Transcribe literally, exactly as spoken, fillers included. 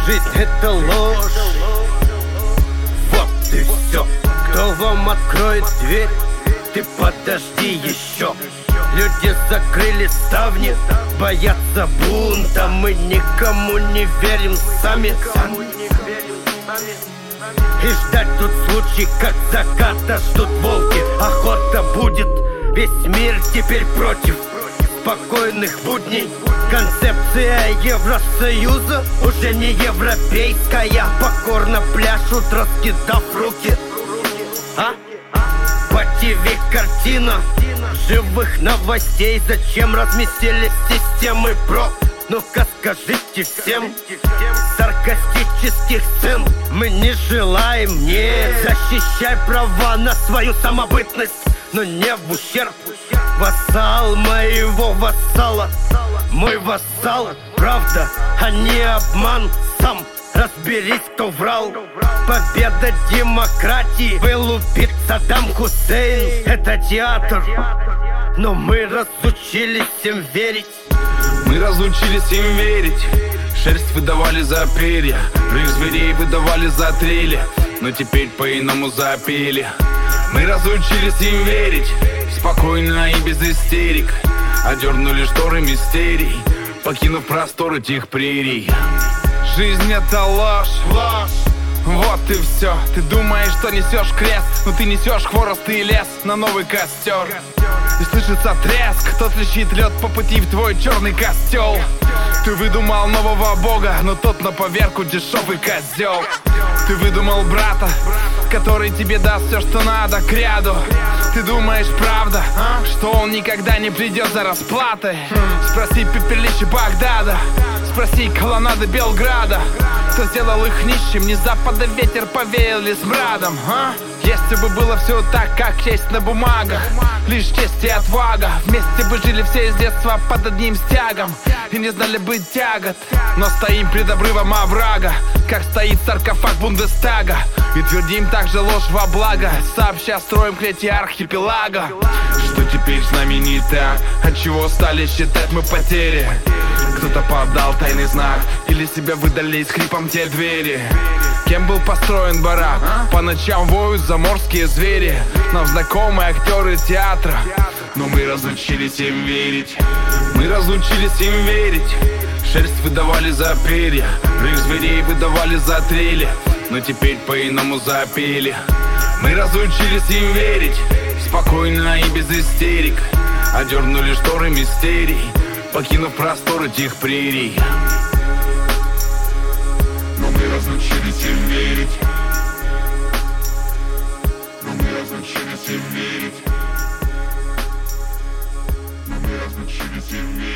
Жизнь — это ложь. Вот и все. Кто вам откроет дверь? Ты подожди еще. Люди закрыли ставни, боятся бунта. Мы никому не верим сами. И ждать тут случай, как заката ждут волки. Охота будет, весь мир теперь против спокойных будней. Концепция Евросоюза уже не европейская. Покорно пляшут, раскидав руки. А? По ТВ картина живых новостей. Зачем разместили системы про? Ну-ка скажите всем. Саркастических сцен мы не желаем, не. Защищай права на свою самобытность, но не в ущерб. Вассал моего вассала, мой вассал. Правда, а не обман. Сам разберись, кто врал. Победа демократии вылупит Саддам Хусейн. Это театр, но мы разучились им верить. Мы разучились им верить. Шерсть выдавали за перья, рык зверей выдавали за трели, но теперь по-иному запели. Мы разучились им верить. Спокойно и без истерик одернули шторы мистерий, покинув просторы тех прерий. Жизнь — это ложь, ложь. Вот и все. Ты думаешь, что несешь крест, но ты несешь хворост и лес на новый костер. И слышится треск, тот лечит лед по пути в твой черный костел. Ты выдумал нового бога, но тот на поверку дешевый козел. Ты выдумал брата, который тебе даст все, что надо к ряду. Ты думаешь, правда, что он никогда не придет за расплатой? Спроси пепелище Багдада, спроси колоннады Белграда. Кто сделал их нищим, не запада ветер повеял ли смрадом, а? Если бы было все так, как есть на бумагах, лишь честь и отвага, вместе бы жили все из детства под одним стягом и не знали бы тягот. Но стоим пред обрывом оврага, как стоит саркофаг Бундестага, и твердим также ложь во благо, сообща строим клети архипелага. Что теперь с нами не так? Отчего стали считать мы потери? Кто-то подал тайный знак, или себя выдали с хрипом те двери. Кем был построен барак? По ночам воют заморские звери, нам знакомые актеры театра, но мы разучились им верить. Мы разучились им верить. Шерсть выдавали за перья, рык зверей выдавали за трели, но теперь по-иному запели. Мы разучились им верить. Спокойно и без истерик одернули шторы мистерий, покинув просторы тех прерий. Но мы разучились им верить. Но мы разучились им верить. Но мы разучились им верить.